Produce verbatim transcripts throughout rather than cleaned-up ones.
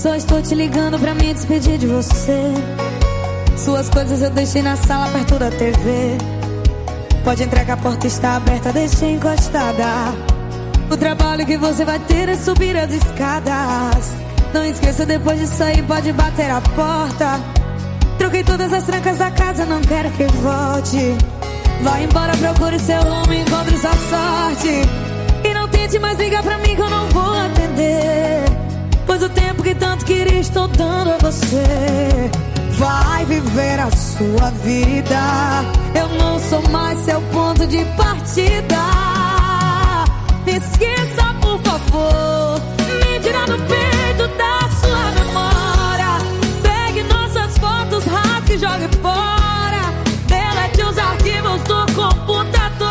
Só estou te ligando pra me despedir de você. Suas coisas eu deixei na sala perto da T V. Pode entrar que a porta está aberta, deixei encostada. O trabalho que você vai ter é subir as escadas. Não esqueça, depois de sair pode bater a porta. Troquei todas as trancas da casa, não quero que volte. Vai embora, procure seu rumo, encontre sua sorte. E não tente mais ligar pra mim que eu não vou atender, pois o tempo que tanto queria estou dando a você. Vai viver a sua vida, eu não sou mais seu ponto de partida. Me esqueça, por favor, me tira do peito da sua memória. Pegue nossas fotos, rasgue e jogue fora. Delete os arquivos do computador.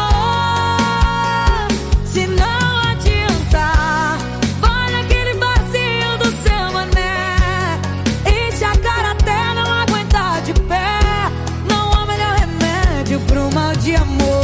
Se não adiantar, vai naquele vazio do seu mané. Enche a cara até não aguentar de pé. Não há melhor remédio pro mal de amor.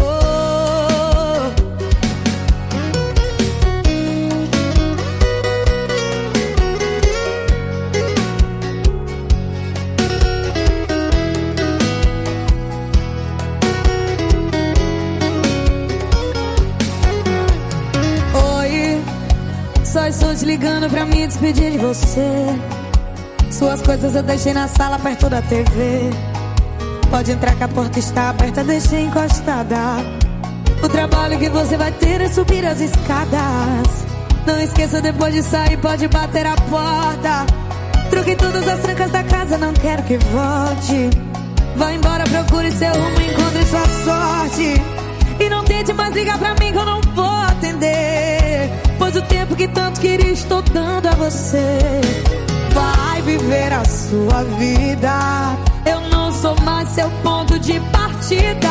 Só estou te ligando pra me despedir de você. Suas coisas eu deixei na sala perto da T V. Pode entrar que a porta está aberta, deixei encostada. O trabalho que você vai ter é subir as escadas. Não esqueça, depois de sair pode bater a porta. Troquei todas as trancas da casa, não quero que volte. Vai embora, procure seu rumo, encontre sua sorte. E não tente mais ligar pra mim que eu não vou atender, pois o tempo que tanto queria estou dando a você. Vai viver a sua vida, eu não sou mais seu ponto de partida.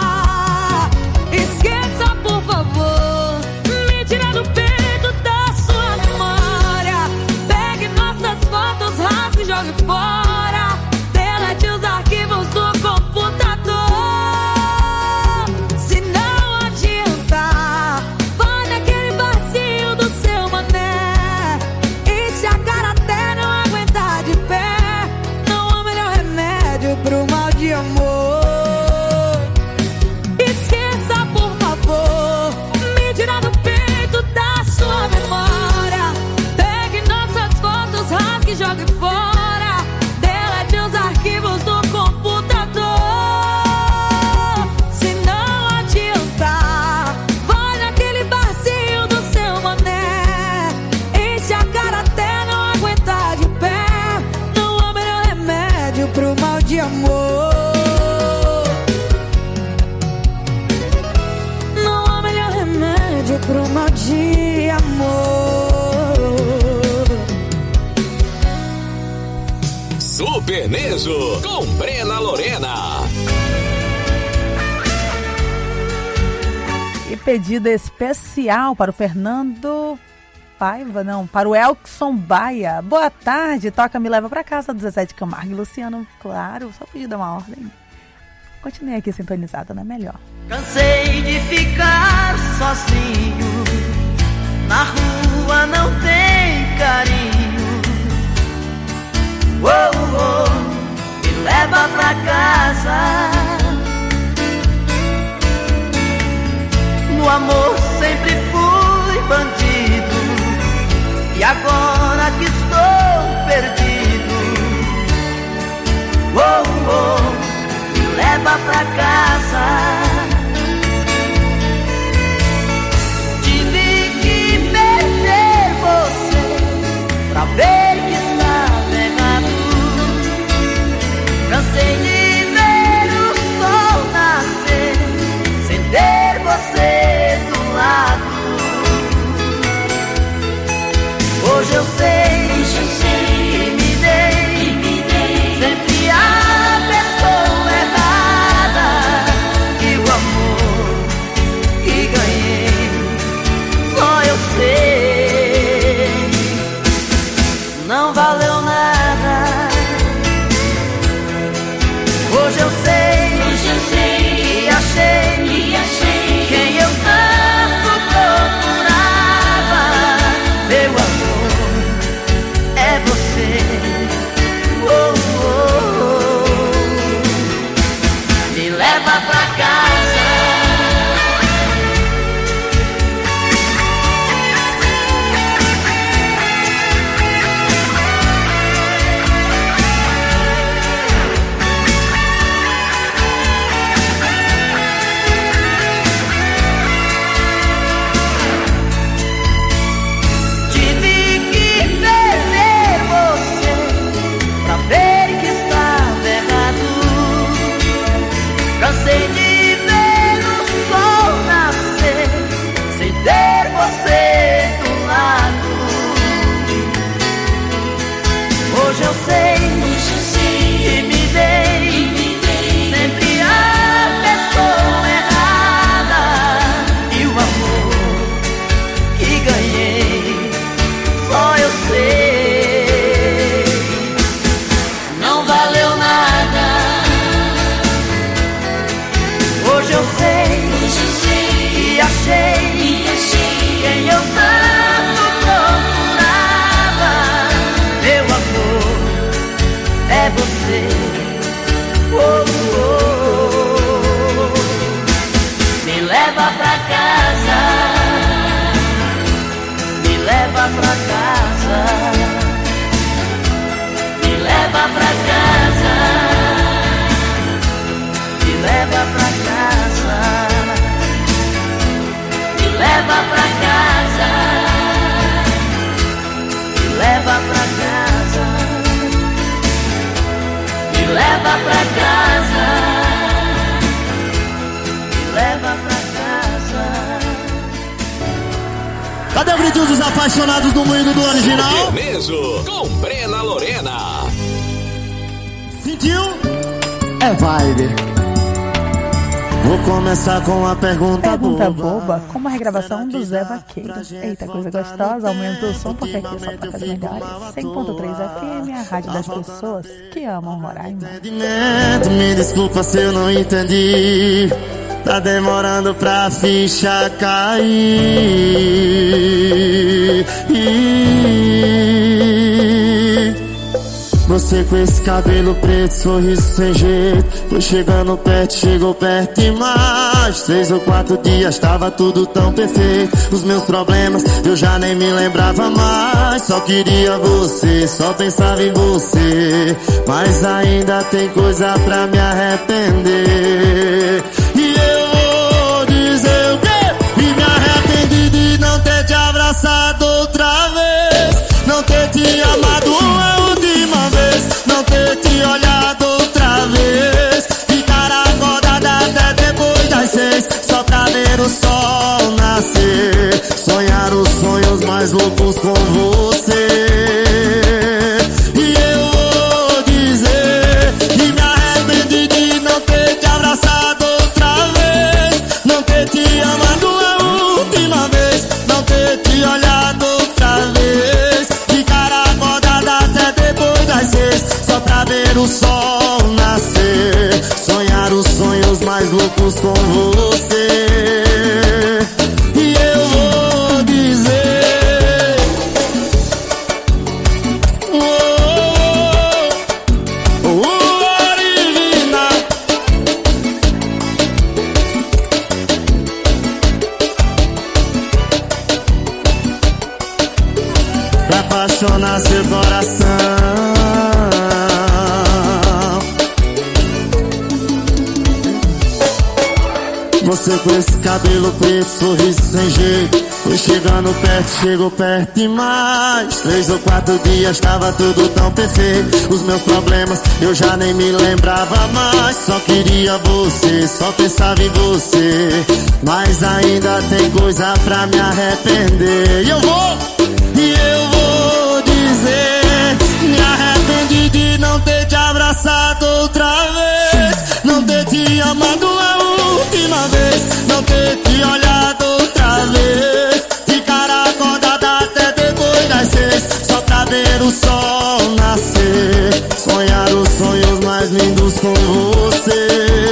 Esqueça, por favor, me tira do peito da sua memória. Pegue nossas fotos, rasgue e jogue fora. Delete os arquivos do computador. Pro mal de amor. Esqueça, por favor, me tira do peito da sua memória. Pegue nossas fotos, rasgue e jogue fora. Delete os arquivos do computador. Se não adiantar, vai naquele vazio do seu mané. Enche a cara até não aguentar de pé. Não há melhor remédio pro mal de amor. Não há melhor remédio pro mal de amor. Super Nejo com Brena Lorena. E pedido especial para o Fernando Paiva, não, para o Elkson Baia. Boa tarde, toca Me Leva Pra Casa, do Zezé de Camargo e Luciano. Claro, só podia dar uma ordem. Continue aqui sintonizada, não é melhor. Cansei de ficar sozinho, na rua não tem carinho. Oh, oh, me leva pra casa. No amor sempre fui bandido, e agora que estou perdido, oh, oh, me leva pra casa. Tive que perder você pra ver que estava errado. Cansei de ver o sol nascer sem ter você do lado. Hoje eu sei, hoje eu sei que me dei, que me dei sempre a pessoa errada. E o amor que ganhei, só eu sei, não valeu nada. Hoje eu sei, hoje eu sei que achei, que achei quem eu tanto procurava. Meu amor leva pra casa, me leva pra casa, me leva pra casa, me leva pra casa, me leva pra casa, me leva pra casa, me leva pra casa. Cadê o grito dos apaixonados do mundo do original? Mesmo, com Brena Lorena. Sentiu? É vibe. Vou começar com uma pergunta, Pergunta boba. boba, como a regravação do Zé Vaqueiro. Eita, coisa gostosa, aumenta o som porque aqui só toca as melhores. cem ponto três F M, a rádio das pessoas que amam Roraima. Me desculpa se eu não entendi. Tá demorando pra ficha cair. Você com esse cabelo preto, sorriso sem jeito. Foi chegando perto, chegou perto e mais. Três ou quatro dias, tava tudo tão perfeito. Os meus problemas, eu já nem me lembrava mais. Só queria você, só pensava em você. Mas ainda tem coisa pra me arrepender. E eu vou dizer o quê? E me arrependi de não ter te abraçado outra vez. Não ter te amado uma última vez. Não ter te olhado outra vez. Ficar acordada até depois das seis, só pra ver o sol nascer. Sonhar os sonhos mais loucos com você. E eu vou dizer, e me arrependi de não ter te abraçado outra vez. Não ter te amado a última vez. Não ter te olhado outra vez. Ficar acordada até depois das seis, só pra ver o sol nascer. Sonhar os sonhos mais loucos com você. E eu vou dizer, oh, oh, oh, original. Pra apaixonar seu coração. Você com esse cabelo preto, sorriso sem jeito. Foi chegando perto, chegou perto e mais. Três ou quatro dias, tava tudo tão perfeito. Os meus problemas, eu já nem me lembrava mais. Só queria você, só pensava em você. Mas ainda tem coisa pra me arrepender. E eu vou, e eu vou dizer, me arrependi de não ter te abraçado outra vez. Não ter te amado a última vez. Não ter te olhado outra vez. Ficar acordada até depois das seis, só pra ver o sol nascer. Sonhar os sonhos mais lindos com você.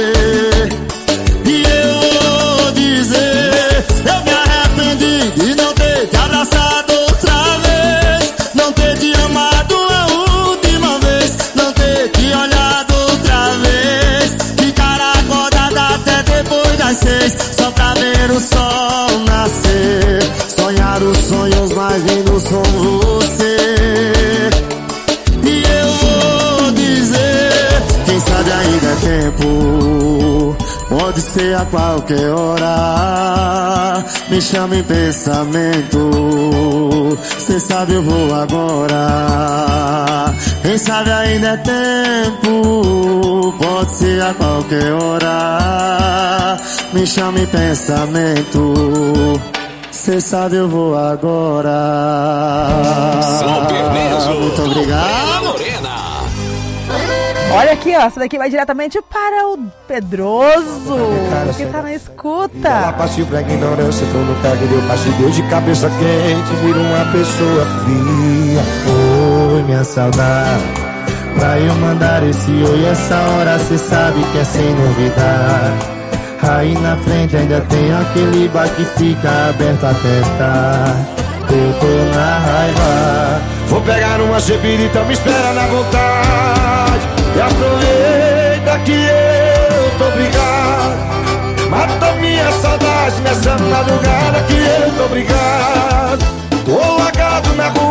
E eu vou dizer, eu me arrependi de não ter te abraçado outra vez. Não ter te amado a última vez. Não ter te olhado outra vez. Ficar acordada até depois das seis, só pra ver o sol nascer. Sonhar os sonhos mais lindos com você. E eu vou dizer, quem sabe ainda é tempo. Pode ser a qualquer hora. Me chama em pensamento. Cê sabe eu vou agora. Quem sabe ainda é tempo. Pode ser a qualquer hora. Me chama em pensamento. Cê sabe eu vou agora. Super Mesmo, Muito com obrigado. Brena Lorena. Olha aqui, ó, essa daqui vai diretamente para o Pedroso, que tá na Ela escuta. partiu pra ignorância, tô no cargo, deu parte, deu de cabeça quente, vira uma pessoa fria. Oi, minha saudade, pra eu mandar esse oi essa hora, cê sabe que é sem novidade. Aí na frente ainda tem aquele bar que fica aberto até tarde. Eu tô na raiva, vou pegar uma bebida, me espera na vontade. E aproveita que eu tô brigado. Mata minha saudade nessa madrugada que eu tô brigado. Tô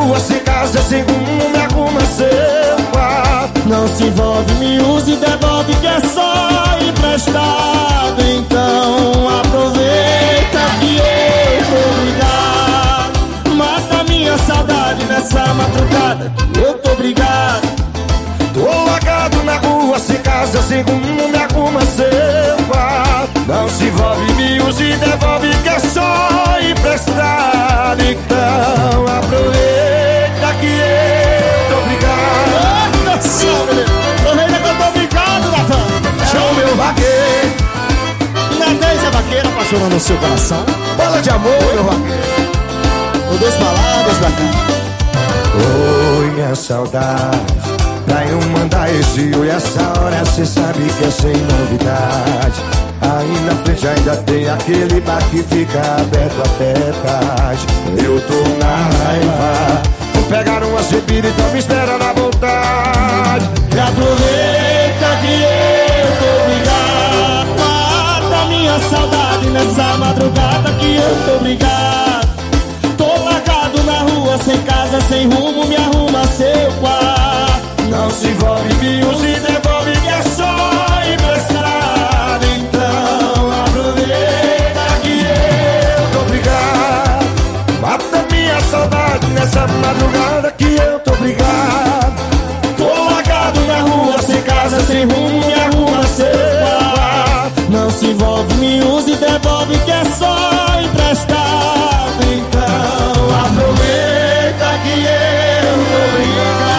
rua, sem casa, sem rumo, me arruma seu quarto. Não se envolve, me usa e devolve, que é só emprestado. Então aproveita que eu tô ligado. Mata minha saudade nessa madrugada que eu tô obrigado. Tô largado na rua, sem casa, sem rumo, me arruma seu quarto. Não se envolve, me usa e devolve, que é só emprestado. Então aproveita que eu tô obrigado. Aproveita que eu tô obrigado, Natan. Chama o meu vaqueiro. Natan, essa vaqueira apaixonando o seu coração. Bola de amor, meu vaqueiro. Com duas palavras da cara. Oi, minha saudade. Pra eu mandar esse oi, essa hora cê sabe que é sem novidade. Aí na frente ainda tem aquele bar que fica aberto até tarde. Eu tô na raiva, vou pegar uma bebida e tô me esperando à vontade. E aproveita que eu tô ligado. Mata minha saudade nessa madrugada que eu tô obrigado. Tô largado na rua, sem casa, sem rumo, me arruma seu quarto. Não se envolve, me usa e devolve, que é só emprestado. Então aproveita que eu tô obrigado. Mata minha saudade nessa madrugada que eu tô obrigado. Tô largado na rua, sem casa, sem rumo, me arruma seu quarto. Não se envolve, me usa e devolve, que é só emprestado. Então aproveita que eu tô obrigado.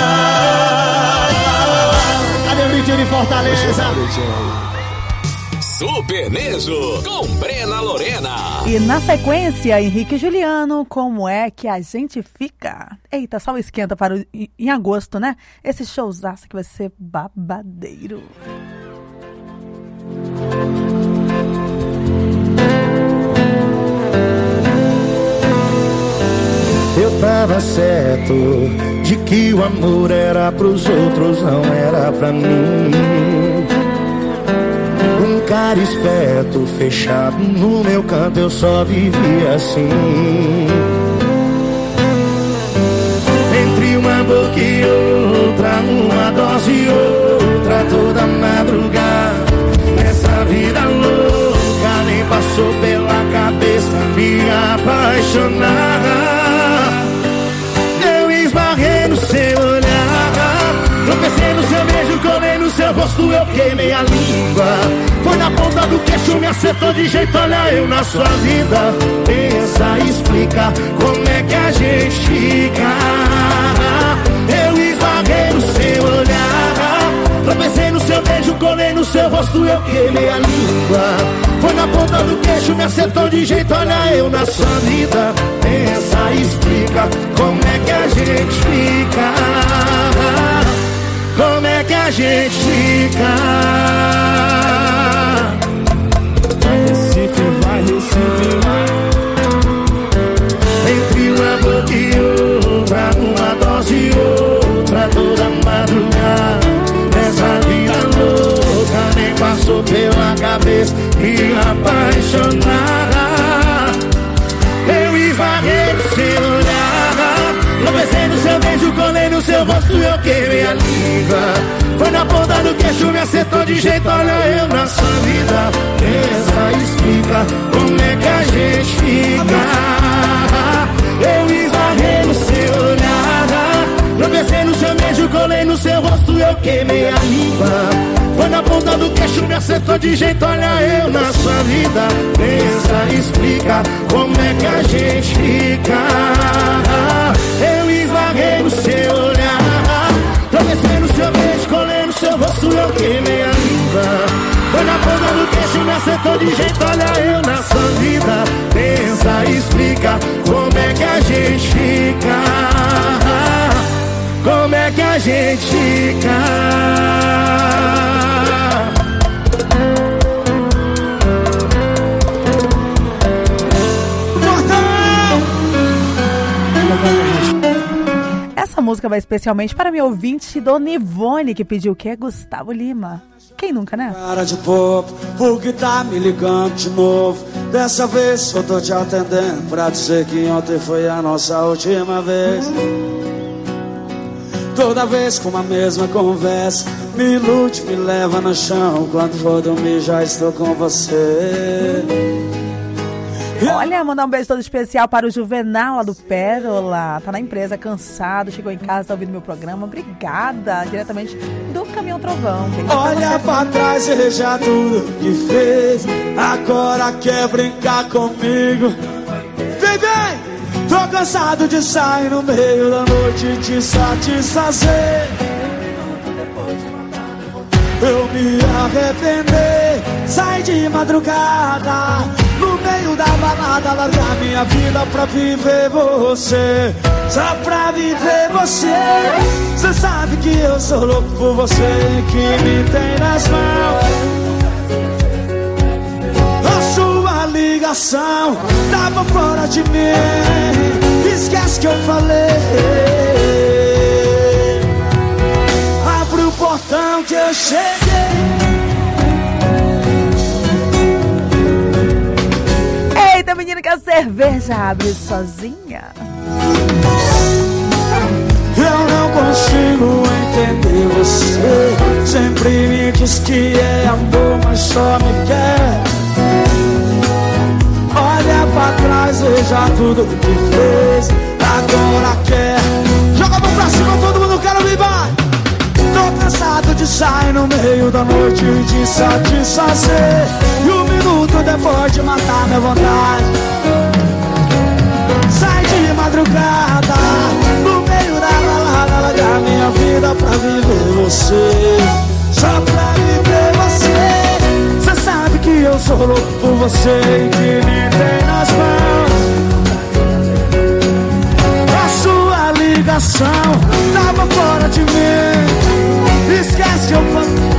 De Fortaleza. Super Nejo com Brena Lorena. E na sequência, Henrique e Juliano, como é que a gente fica? Eita, só o esquenta para o, em agosto, né? Esse showzaço que vai ser babadeiro. Eu tava certo de que o amor era pros outros, não era pra mim. Um cara esperto, fechado no meu canto, eu só vivia assim. Entre uma boca e outra, uma dose e outra, toda madrugada. Nessa vida louca, nem passou pela cabeça me apaixonar. Esbarrei no seu olhar, tropecei no seu beijo, colei no seu rosto, eu queimei a língua. Foi na ponta do queixo, me acertou de jeito, olha eu na sua vida. Pensa, explica, como é que a gente fica. Eu esbarrei no seu olhar, tropecei no seu beijo, colei no seu rosto, eu queimei a língua. Foi na ponta do queixo, me acertou de jeito, olha eu na sua vida. Pensa, explica, como é que a gente fica. Como é que a gente fica. Vai Recife, vai Recife, vai. Entre uma boca e outra, uma dose e outra, toda madrugada. Nessa vida louca, nem passou pela cabeça me apaixonar. Eu esbarrei no seu olhar, tropecei no seu beijo, colei no seu rosto, eu queimei a língua. Foi na ponta do queixo, me acertou de jeito, olha eu na sua vida. Pensa, explica, como é que a gente fica. Eu esbarrei no seu olhar, tropecei no seu beijo, colei no seu rosto, eu queimei a língua. Foi na ponta do queixo, me acertou de jeito, olha eu na sua vida. Pensa, explica, como é que a gente fica. Eu esbarrei no seu olhar, tropecei no seu beijo, colei no seu rosto, eu queimei a língua. Foi na ponta do queixo, me acertou de jeito, olha eu na sua vida. Pensa, explica, como é que a gente fica. Como é que a gente fica. Essa música vai especialmente para meu ouvinte Dona Ivone, que pediu o que é Gustavo Lima. Quem nunca, né? Cara de bobo, porque tá me ligando de novo. Dessa vez só tô te atendendo pra dizer que ontem foi a nossa última vez. Toda vez com a mesma conversa, me ilude, me leva no chão. Quando for dormir já estou com você. Olha, mandar um beijo todo especial para o Juvenal lá do Pérola. Tá na empresa, cansado, chegou em casa, tá ouvindo meu programa. Obrigada, diretamente do Caminhão Trovão. Beijo Olha pra, pra trás, veja tudo que fez. Agora quer brincar comigo. Vem, vem! Tô cansado de sair no meio da noite e te satisfazer. Eu me arrepender, sai de madrugada, no meio da balada, largar minha vida pra viver você. Só pra viver você. Cê sabe que eu sou louco por você e que me tem nas mãos. A sua ligação tava fora de mim. Esquece que eu falei. Abre o portão que eu cheguei. Eita, menina, que a cerveja abre sozinha. Eu não consigo entender você. Sempre me diz que é amor, mas só me quer. Olha pra trás, veja tudo que fez. Agora quer. Joga a mão pra cima, todo mundo quer ouvir, vai. Tô cansado de sair no meio da noite e de satisfazer. E um minuto depois de matar minha vontade. Sai de madrugada, no meio da balada, largar minha vida pra viver você. Só pra viver você. Cê sabe que eu sou louco por você e que me tem nas mãos. A sua ligação tava fora de mim. Esquece que eu falo.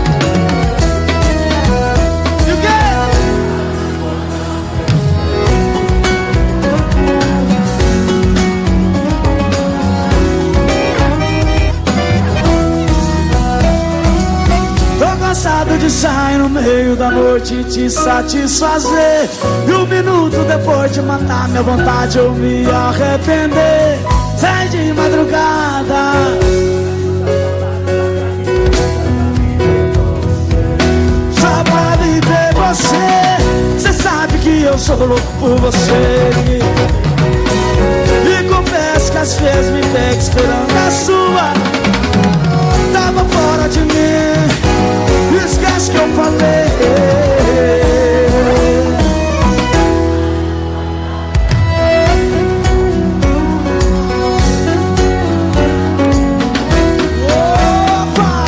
Cansado de sair no meio da noite e te satisfazer. E um minuto depois de matar minha vontade eu me arrepender. Sai de madrugada, só pra viver você. Cê sabe que eu sou louco por você. E confesso que às vezes me pego esperando a sua. Tava fora de mim. Esquece que eu falei. Opa!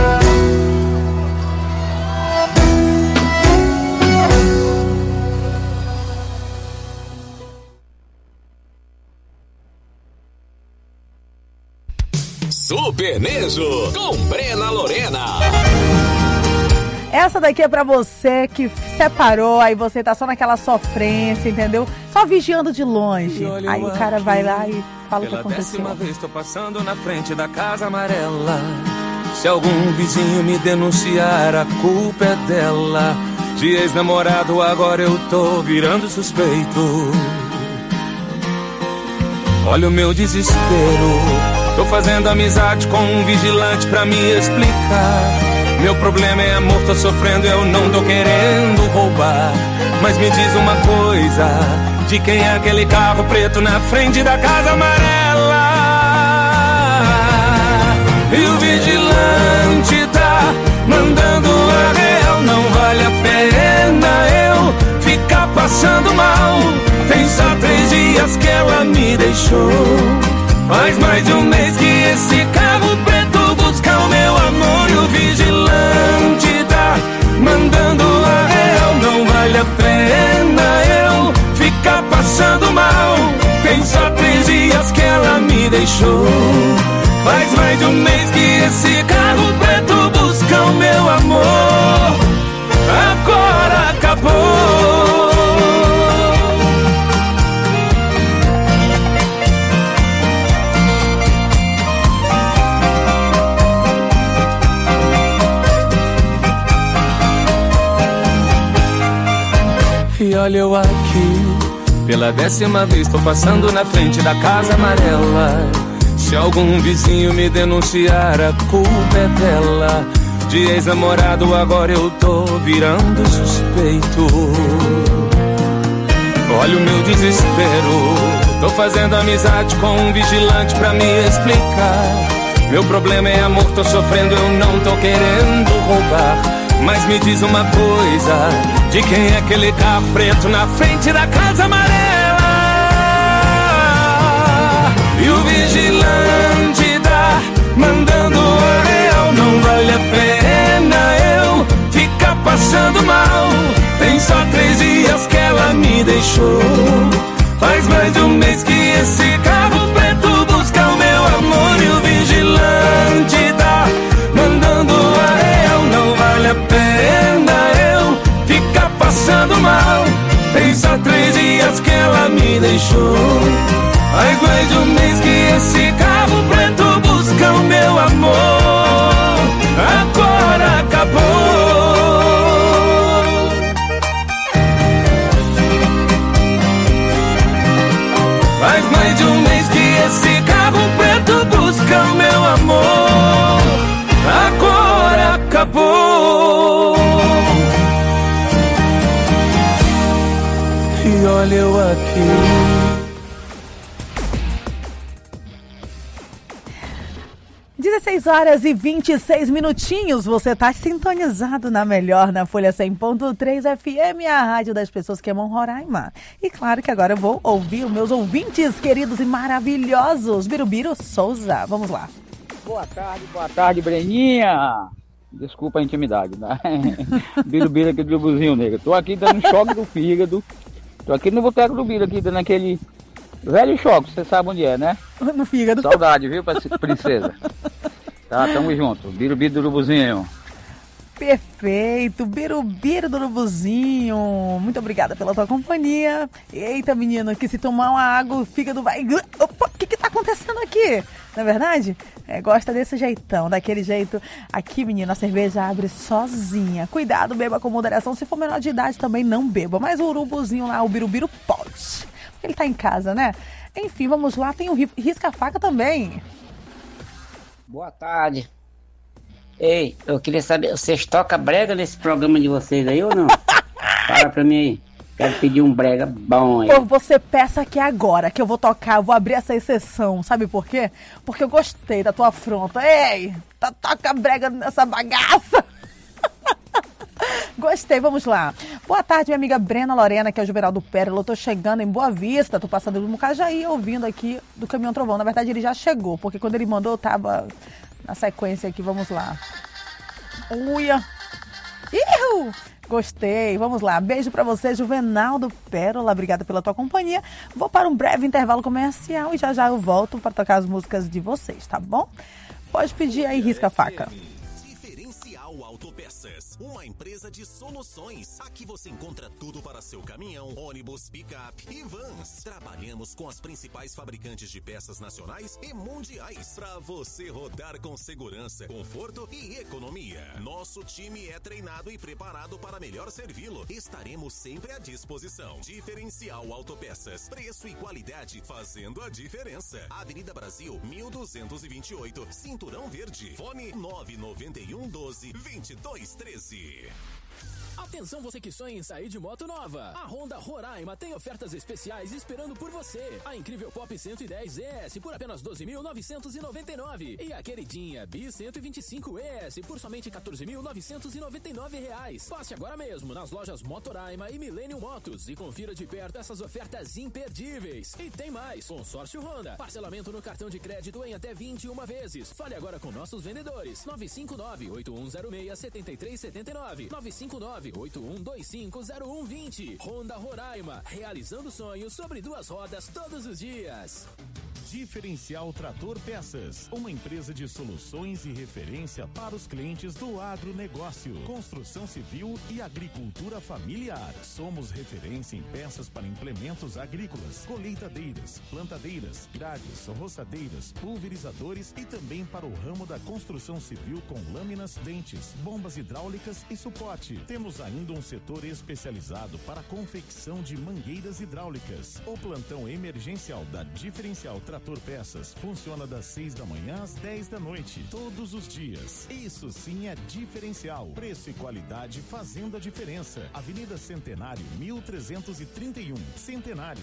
Super Nejo com Brena Lorena. Essa daqui é pra você que separou, aí você tá só naquela sofrência, entendeu? Só vigiando de longe. Aí o cara vai lá e fala o que aconteceu. Pela décima vez tô passando na frente da casa amarela. Se algum vizinho me denunciar, a culpa é dela. De ex-namorado agora eu tô virando suspeito. Olha o meu desespero. Tô fazendo amizade com um vigilante pra me explicar. Meu problema é amor, tô sofrendo, eu não tô querendo roubar. Mas me diz uma coisa, de quem é aquele carro preto na frente da casa amarela? E o vigilante tá mandando a real. Não vale a pena eu ficar passando mal. Tem só três dias que ela me deixou. Faz mais de um mês que esse carro preto busca o meu amor. E o vigilante tá mandando a real. Não vale a pena eu ficar passando mal. Tem só três dias que ela me deixou. Faz mais de um mês que esse carro preto busca o meu amor. Agora acabou. E olha eu aqui, pela décima vez tô passando na frente da casa amarela. Se algum vizinho me denunciar, a culpa é dela. De ex-namorado agora eu tô virando suspeito. Olha o meu desespero, tô fazendo amizade com um vigilante pra me explicar. Meu problema é amor, tô sofrendo, eu não tô querendo roubar. Mas me diz uma coisa, de quem é aquele carro preto na frente da casa amarela? E o vigilante tá mandando a real, não vale a pena eu ficar passando mal. Tem só três dias que ela me deixou. Faz mais de um mês que esse carro preto busca o meu amor. E o vigilante tá mandando a real, não vale a pena eu ficar passando mal. Tem só três dias que ela me deixou. Faz mais de um mês que esse carro preto busca o meu amor. Agora acabou. Faz mais de um mês que esse carro preto busca o meu amor. Agora acabou. E olha eu aqui. dezesseis horas e vinte e seis minutinhos, você está sintonizado na melhor, na Folha cem ponto três F M, a rádio das pessoas que amam Roraima. E claro que agora eu vou ouvir os meus ouvintes queridos e maravilhosos. Birubiru Souza, vamos lá. Boa tarde, boa tarde, Breninha. Desculpa a intimidade, né? Birubiru aqui do Buzinho Negro. Tô aqui dando choque do fígado. Tô aqui no boteco do Biru, aqui dando aquele velho choque, você sabe onde é, né? No fígado. Saudade, viu, princesa? Tá, tamo junto. Birubiru do Urubuzinho. Perfeito, Birubiru do Urubuzinho. Muito obrigada pela tua companhia. Eita, menino, que se tomar uma água, o fígado vai... Opa, o que que tá acontecendo aqui? Não é verdade? É, gosta desse jeitão, daquele jeito. Aqui, menino, a cerveja abre sozinha. Cuidado, beba com moderação. Se for menor de idade, também não beba. Mas o urubuzinho lá, o Birubiru, pode. Ele tá em casa, né? Enfim, vamos lá. Tem o risca-faca também. Boa tarde. Ei, eu queria saber, vocês tocam brega nesse programa de vocês aí ou não? Fala pra mim aí. Quero pedir um brega bom aí. Pô, você peça aqui agora, que eu vou tocar, eu vou abrir essa exceção. Sabe por quê? Porque eu gostei da tua afronta. Ei, tá, toca brega nessa bagaça. Gostei, vamos lá. Boa tarde, minha amiga Brena Lorena, que é o Juvenal do Pérola. Eu tô chegando em Boa Vista, tô passando no Mucajaí, ouvindo aqui do Caminhão Trovão. Na verdade, ele já chegou, porque quando ele mandou, eu tava na sequência aqui. Vamos lá. Uia. Ihu! Gostei, vamos lá. Beijo pra você, Juvenal do Pérola. Obrigada pela tua companhia. Vou para um breve intervalo comercial e já já eu volto para tocar as músicas de vocês, tá bom? Pode pedir aí, risca-faca. Autopeças, uma empresa de soluções. Aqui você encontra tudo para seu caminhão, ônibus, picape e vans. Trabalhamos com as principais fabricantes de peças nacionais e mundiais para você rodar com segurança, conforto e economia. Nosso time é treinado e preparado para melhor servi-lo. Estaremos sempre à disposição. Diferencial Autopeças, preço e qualidade fazendo a diferença. Avenida Brasil, mil duzentos e vinte e oito, Cinturão Verde. Fone nove nove um, doze, vinte e dois, treze. Atenção, você que sonha em sair de moto nova. A Honda Roraima tem ofertas especiais esperando por você. A incrível Pop cento e dez E S por apenas doze mil novecentos e noventa e nove. E a queridinha Bi cento e vinte e cinco E S por somente quatorze mil novecentos e noventa e nove reais. Passe agora mesmo nas lojas Motoraima e Millennium Motos e confira de perto essas ofertas imperdíveis. E tem mais, consórcio Honda, parcelamento no cartão de crédito em até vinte e uma vezes. Fale agora com nossos vendedores. nove cinco nove, oito um zero seis, sete três sete nove. nove cinco nove, oito um dois cinco, zero um dois zero. Honda Roraima, realizando sonhos sobre duas rodas todos os dias. Diferencial Trator Peças, uma empresa de soluções e referência para os clientes do agronegócio, construção civil e agricultura familiar. Somos referência em peças para implementos agrícolas, colheitadeiras, plantadeiras, grades, roçadeiras, pulverizadores e também para o ramo da construção civil com lâminas, dentes, bombas hidráulicas e suporte. Temos ainda um setor especializado para a confecção de mangueiras hidráulicas. O plantão emergencial da Diferencial Trator Peças funciona das seis da manhã às dez da noite, todos os dias. Isso sim é diferencial. Preço e qualidade fazendo a diferença. Avenida Centenário, mil trezentos e trinta e um, Centenário.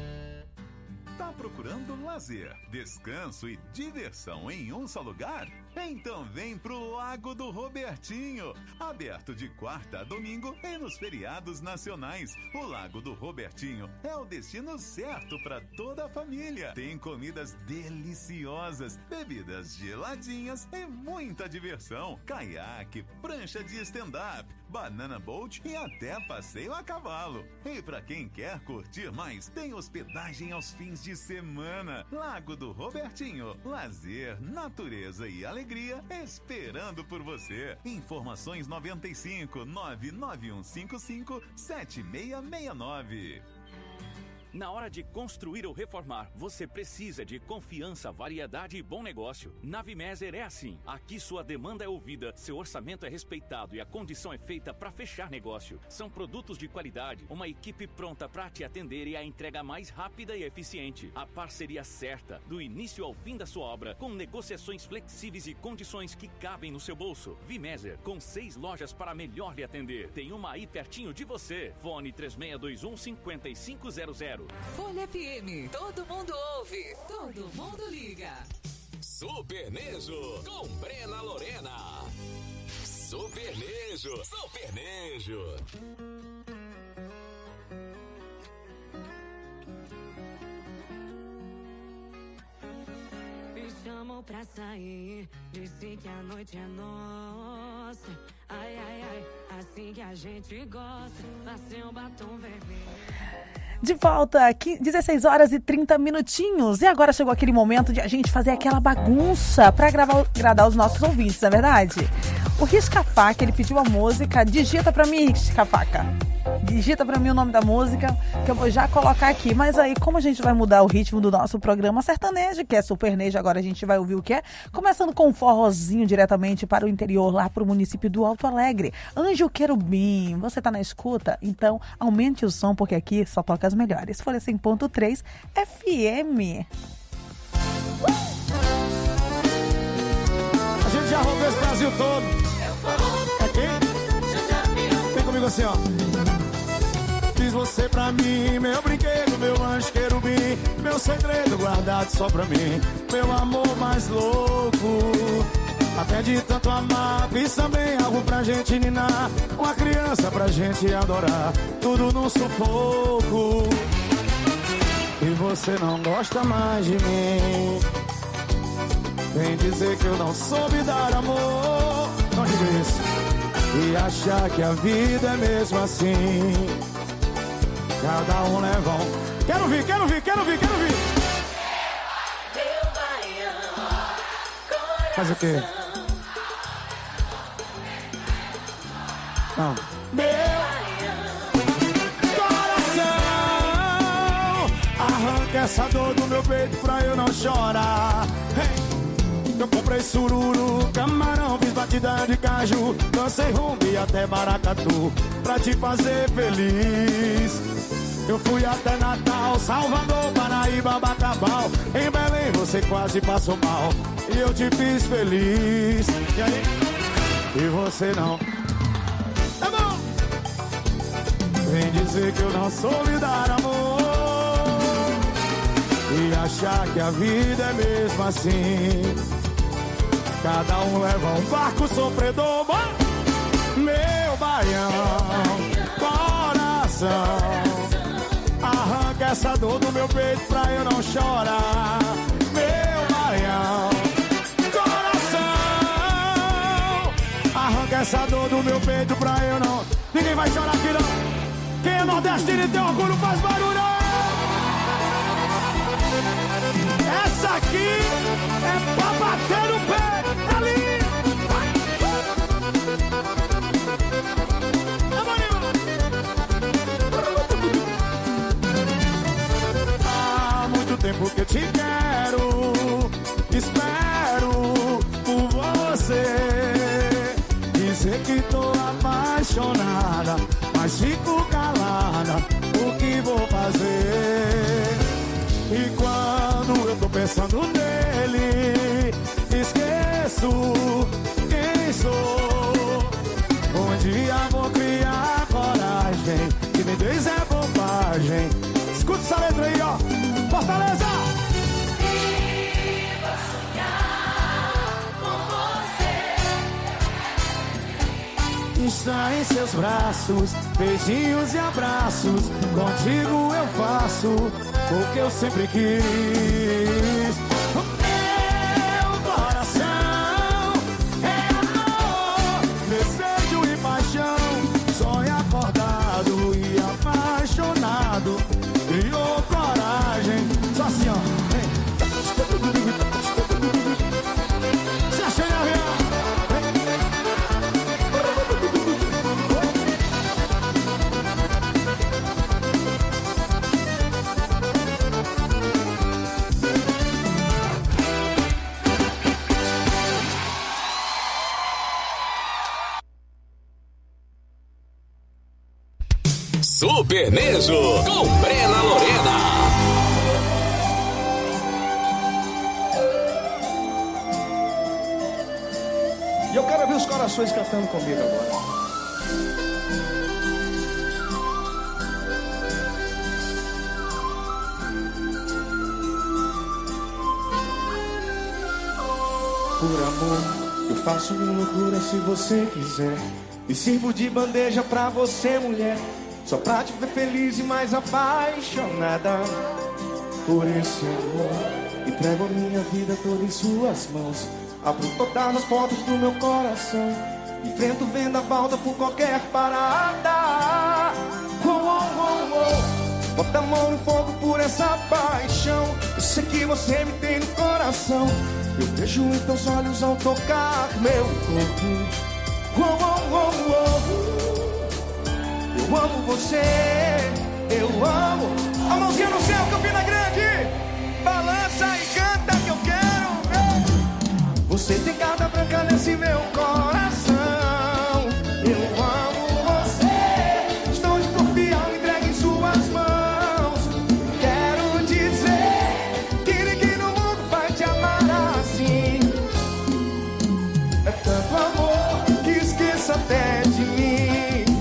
Tá procurando lazer, descanso e diversão em um só lugar? Então vem pro Lago do Robertinho, aberto de quarta a domingo e nos feriados nacionais. O Lago do Robertinho é o destino certo para toda a família. Tem comidas deliciosas, bebidas geladinhas e muita diversão. Caiaque, prancha de stand-up, banana boat e até passeio a cavalo. E para quem quer curtir mais, tem hospedagem aos fins de semana. Lago do Robertinho, lazer, natureza e alegria esperando por você. Informações noventa e cinco, nove nove um cinco cinco, sete seis seis nove. Na hora de construir ou reformar, você precisa de confiança, variedade e bom negócio. Na Vimeser é assim. Aqui sua demanda é ouvida, seu orçamento é respeitado e a condição é feita para fechar negócio. São produtos de qualidade, uma equipe pronta para te atender e a entrega mais rápida e eficiente. A parceria certa, do início ao fim da sua obra, com negociações flexíveis e condições que cabem no seu bolso. Vimeser, com seis lojas para melhor lhe atender. Tem uma aí pertinho de você. Fone três seis dois um, cinco cinco zero zero. Folha F M, todo mundo ouve, todo mundo liga. Supernejo com Brena Lorena. Supernejo, Supernejo. Me chamou pra sair, disse que a noite é nossa. Ai, ai, ai, assim que a gente gosta, passei um batom vermelho. De volta aqui, dezesseis horas e trinta minutinhos. E agora chegou aquele momento de a gente fazer aquela bagunça para agradar os nossos ouvintes, não é verdade? O Risca-Faca, ele pediu a música. Digita pra mim, Risca-Faca. Digita pra mim o nome da música, que eu vou já colocar aqui. Mas aí, como a gente vai mudar o ritmo do nosso programa sertanejo, que é Supernejo, agora a gente vai ouvir o que é? Começando com um forrozinho diretamente para o interior, lá pro município do Alto Alegre. Anjo Querubim, você tá na escuta? Então, aumente o som, porque aqui só toca as melhores. Folha cem ponto três F M. A gente já rodou esse Brasil todo. Aqui? Vem comigo assim, ó. Fiz você pra mim, meu brinquedo, meu anjo querubim, meu segredo guardado só pra mim, meu amor mais louco. Até de tanto amar, fiz também algo pra gente ninar, uma criança pra gente adorar, tudo num sufoco. E você não gosta mais de mim, vem dizer que eu não soube dar amor, não diga isso, e achar que a vida é mesmo assim. Cada um leva um. Quero ouvir, quero ouvir, quero ouvir, quero ouvir. Faz o quê? Não. Meu coração, arranca essa dor do meu peito pra eu não chorar. Hey. Eu comprei sururu, camarão, fiz batida de caju, dancei rumba e até maracatu pra te fazer feliz. Eu fui até Natal, Salvador, Paraíba, Bacabal, em Belém você quase passou mal e eu te fiz feliz. E aí? E você não? É bom! Vem dizer que eu não soube dar amor e achar que a vida é mesmo assim. Cada um leva um barco sofredor. Meu baião, coração, arranca essa dor do meu peito pra eu não chorar. Meu baião, coração, arranca essa dor do meu peito pra eu não. Ninguém vai chorar aqui não. Quem é nordestino e tem orgulho faz barulho. Essa aqui é pra bater no pé. Ali. Há muito tempo que eu te quero, espero por você. Dizer que tô apaixonada, mas fico calada, o que vou fazer? E quando eu tô pensando nele, esqueço quem sou. Um dia vou criar coragem, que me diz é bobagem. Escuta essa letra aí, ó. Fortaleza! Viva sonhar com você. Está em seus braços, beijinhos e abraços. Contigo eu faço o que eu sempre quis. O meu coração é amor, desejo e paixão. Sonho acordado e apaixonado. Criou coragem, só assim, ó. Se achei na real. Supernejo com Brena Lorena. E eu quero ver os corações cantando comigo agora. Por amor, eu faço mil loucuras se você quiser. E sirvo de bandeja pra você, mulher, só pra te ver feliz e mais apaixonada por esse amor. Entrego a minha vida toda em suas mãos. Abro todas as portas do meu coração. Enfrento o vendaval por qualquer parada. Oh, oh, oh, oh. Bota a mão no fogo por essa paixão. Eu sei que você me tem no coração. Eu vejo em teus olhos ao tocar meu corpo. Oh, oh, oh, oh. Eu amo você, eu amo. A mãozinha no céu, Campina Grande. Balança e canta que eu quero ver. Você tem carta branca nesse meu coração. Eu amo você. Estou de confiar, me entregue em suas mãos. Quero dizer que ninguém no mundo vai te amar assim. É tanto amor que esqueça até de mim.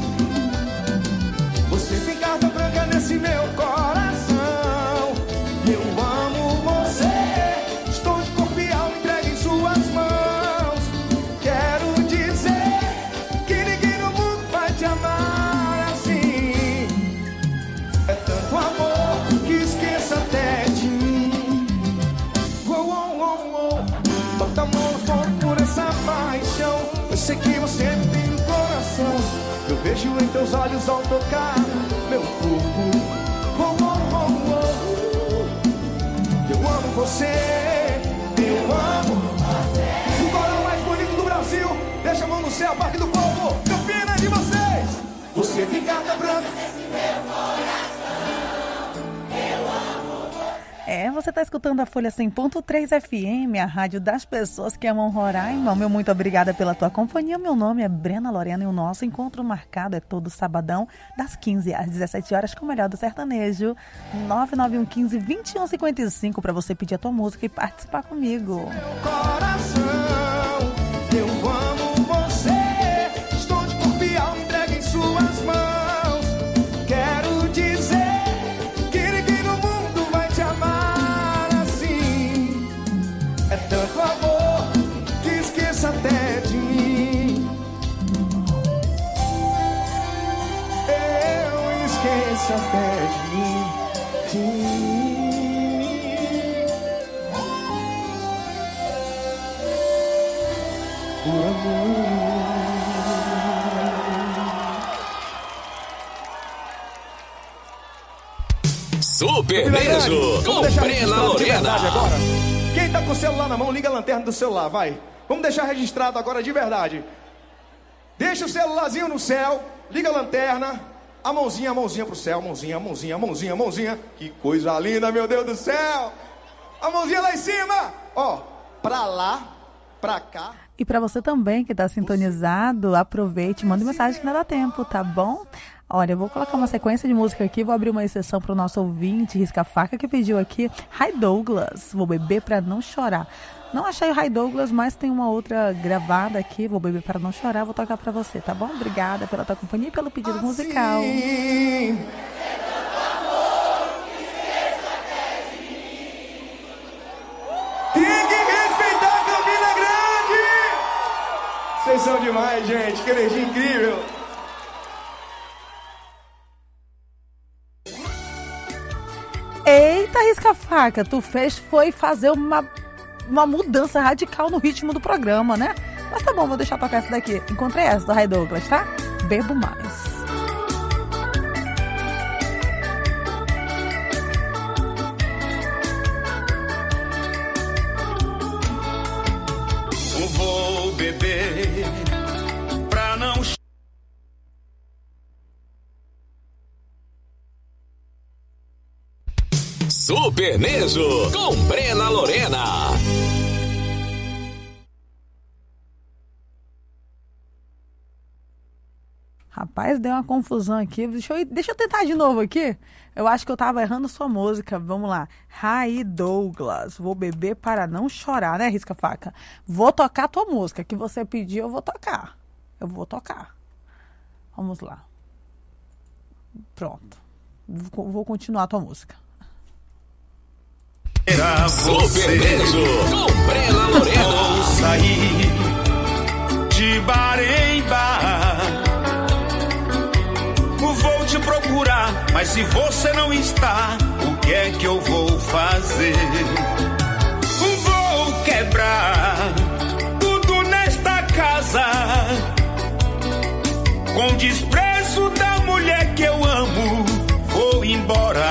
Nesse meu coração, eu amo você. Estou de corpo e alma entregue em suas mãos. Quero dizer que ninguém no mundo vai te amar assim. É tanto amor que esqueça até de mim. Oh, oh, oh, oh. Bota a mão no fogo por essa paixão. Eu sei que você me tem no coração. Eu vejo em teus olhos ao tocar meu corpo. Oh, oh, oh, oh. Eu amo você, eu amo você. O coral mais bonito do Brasil. Deixa a mão no céu, Parque do Povo. Campina de vocês. Você tem carta branca nesse meu coração. Eu amo você. É, você está escutando a Folha cem ponto três F M, a rádio das pessoas que amam Roraima. Meu muito obrigada pela tua companhia. Meu nome é Brena Lorena e o nosso encontro marcado é todo sabadão, das quinze às dezessete horas, com o melhor do sertanejo. nove nove um um cinco, dois um cinco cinco para você pedir a tua música e participar comigo. Meu coração, eu amo você. Estou de corpo e alma entregue em suas mãos. Quero dizer que ninguém no mundo vai te amar assim. É tanto amor que esqueça até de mim. Eu esqueço até de mim. Por amor. Supernejo com Brena Lorena. Agora. Quem tá com o celular na mão, liga a lanterna do celular, vai. Vamos deixar registrado agora de verdade. Deixa o celularzinho no céu, liga a lanterna, a mãozinha, a mãozinha pro céu, mãozinha, a mãozinha, a mãozinha, a mãozinha. Que coisa linda, meu Deus do céu. A mãozinha lá em cima, ó, pra lá, pra cá. E para você também que está sintonizado, aproveite, manda mensagem que não dá tempo, tá bom? Olha, eu vou colocar uma sequência de música aqui, vou abrir uma exceção para o nosso ouvinte, Risca-Faca, que pediu aqui Hi Douglas, Vou Beber Pra Não Chorar. Não achei o Hi Douglas, mas tem uma outra gravada aqui, Vou Beber Pra Não Chorar, vou tocar para você, tá bom? Obrigada pela tua companhia e pelo pedido assim musical. Vocês são demais, gente. Que energia incrível. Eita, Risca-Faca, tu fez foi fazer uma, uma mudança radical no ritmo do programa, né? Mas tá bom, vou deixar tocar essa daqui. Encontrei essa do Hi Douglas, tá? Bebo Mais. Vou beber pra não Supernejo com Brena Lorena. Rapaz, deu uma confusão aqui. Deixa eu, deixa eu tentar de novo aqui. Eu acho que eu tava errando sua música. Vamos lá. Hi Douglas, Vou Beber Para Não Chorar, né, Risca-Faca? Vou tocar a tua música. Que você pediu, eu vou tocar. Eu vou tocar. Vamos lá. Pronto. Vou continuar a tua música. Supernejo com Brena Lorena. Vou sair de bar em bar. Vou te procurar, mas se você não está, o que é que eu vou fazer? Vou quebrar tudo nesta casa, com desprezo da mulher que eu amo, vou embora.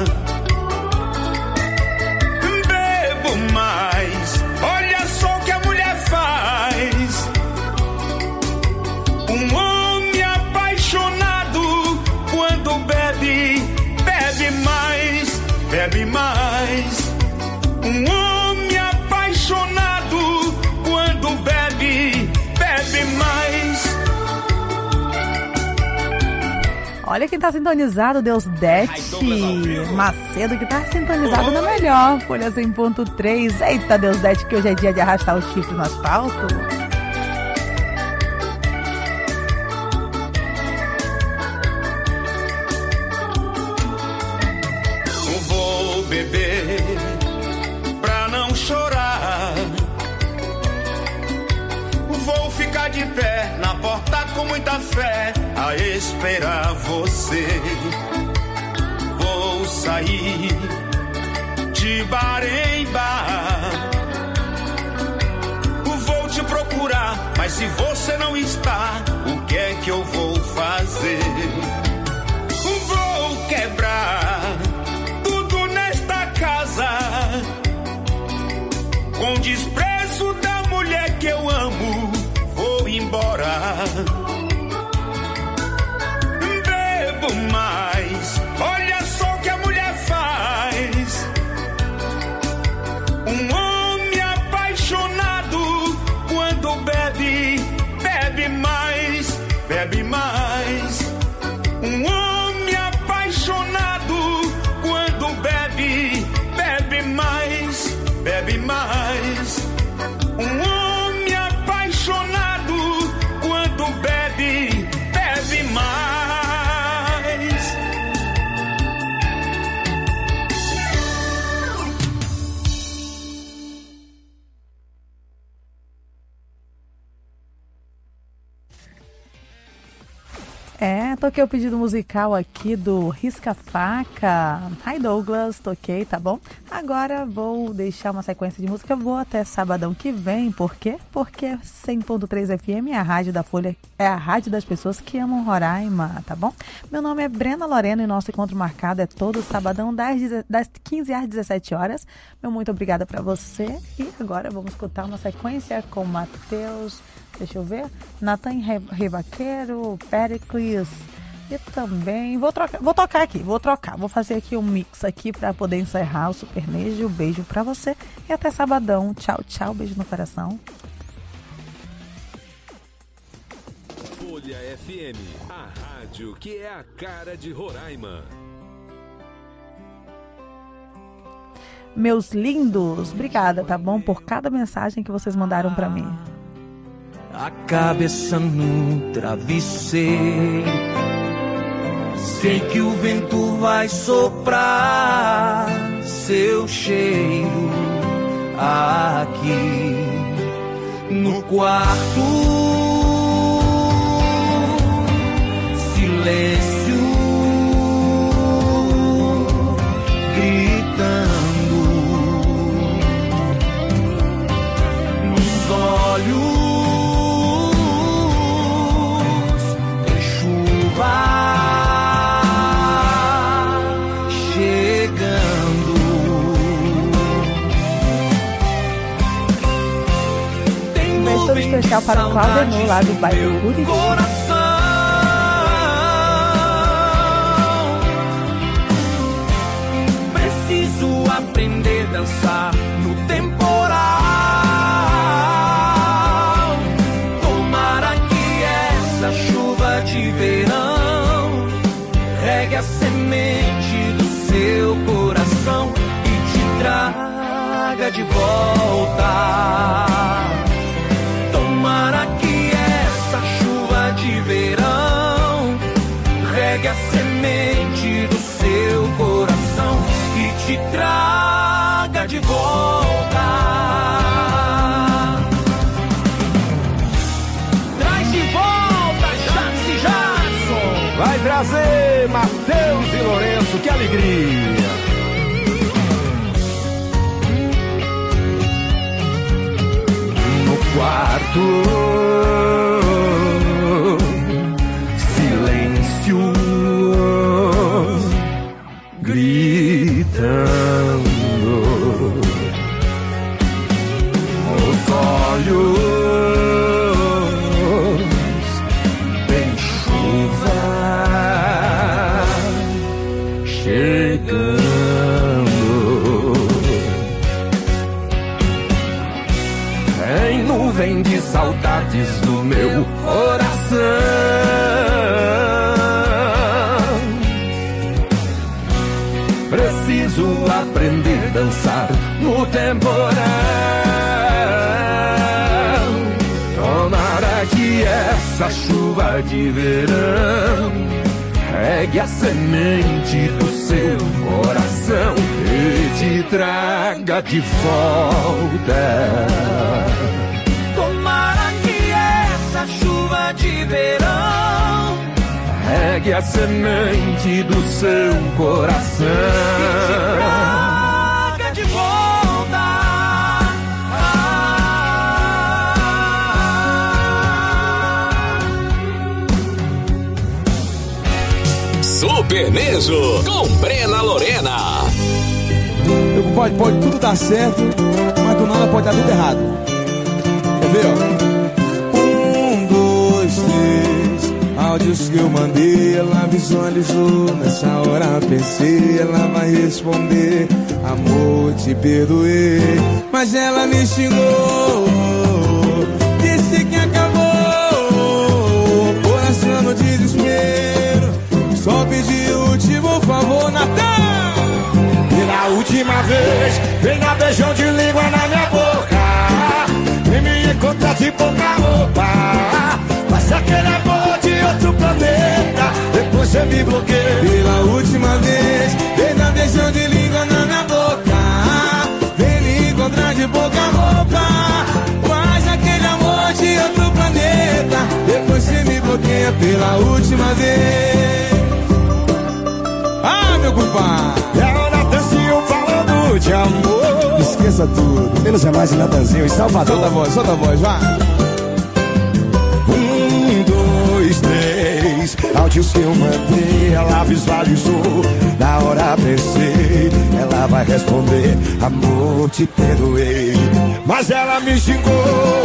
Bebo mais, olha só o que a mulher faz. Um homem apaixonado, quando bebe, bebe mais, bebe mais. Um homem apaixonado, quando bebe, bebe mais. Olha quem tá sintonizado, Deusdete Macedo, que tá sintonizado na melhor, Folha cem ponto três. Eita, Deusdete, que hoje é dia de arrastar o chifre no asfalto. Vou beber pra não chorar. Vou ficar de pé na porta com muita fé a esperar você. Vou sair de bar em bar. Vou te procurar, mas se você não está, o que é que eu vou fazer? Vou quebrar tudo nesta casa, com desprezo da mulher que eu amo, vou embora. Bebo mais, olha só o que a mulher faz. Um homem apaixonado, quando bebe, bebe mais, bebe mais. Um homem apaixonado, quando bebe, bebe mais, bebe mais. Um homem apaixonado, quando bebe, bebe mais. É, toquei o pedido musical aqui do Risca Faca. Hi Douglas, toquei, tá bom? Agora vou deixar uma sequência de música boa até sabadão que vem. Por quê? Porque cem ponto três F M é a rádio da Folha, é a rádio das pessoas que amam Roraima, tá bom? Meu nome é Brena Lorena e nosso encontro marcado é todo sabadão das, das quinze às dezessete horas. Meu muito obrigada pra você. E agora vamos escutar uma sequência com Matheus... Deixa eu ver. Natan Rivaqueiro, Pericles e também... Vou, trocar, vou tocar aqui, vou trocar. Vou fazer aqui um mix aqui para poder encerrar o Supernejo. Beijo para você e até sabadão. Tchau, tchau. Beijo no coração. Folha F M, a rádio que é a cara de Roraima. Meus lindos, obrigada, tá bom? Por cada mensagem que vocês mandaram para mim. A cabeça no travesseiro, sei que o vento vai soprar seu cheiro aqui no quarto. Silêncio gritando nos olhos. Chegando, um beijo todo especial para o Claudio lá do bairro Curitiba. Preciso aprender a dançar no temporal. Tomara que essa chuva de verão regue a semente do seu coração e te traga de volta. Tomara que essa chuva de verão regue a semente do seu coração e te traga de volta. Traz de volta, Jackson Jackson. Vai trazer Matheus e Lourenço, que alegria! No quarto, silêncio, gritando, os olhos tem chuva chegando, em nuvem de saudades no meu coração. Preciso aprender a dançar no temporal. Tomara que essa chuva de verão regue a semente do seu coração e te traga de volta. Tomara que essa chuva de verão regue a semente do seu coração e te traga de volta. Supernejo com Brena Lorena. Pode, pode tudo dar certo, mas do nada pode dar tudo errado. Quer ver, ó? Um, dois, três. Áudios que eu mandei, ela visualizou. Nessa hora pensei, ela vai responder: amor, te perdoei. Mas ela me xingou, disse que acabou. Coração no desespero, só pedi o último favor, Natan. Pela última vez, vem dar beijão de língua na minha boca. Vem me encontrar de pouca roupa. Passa aquele amor de outro planeta, depois você me bloqueia. Pela última vez, vem dar beijão de língua na minha boca. Vem me encontrar de pouca roupa. Faz aquele amor de outro planeta, depois você me bloqueia. Pela última última vez. Ah, meu compadre. É o Natanzinho falando de amor. Esqueça tudo, menos é mais o Natanzinho em Salvador. Solta a voz, solta a voz, vai. Um, dois, três. Áudios que eu mandei, ela visualizou. Na hora pensei, ela vai responder: amor, te perdoei. Mas ela me xingou,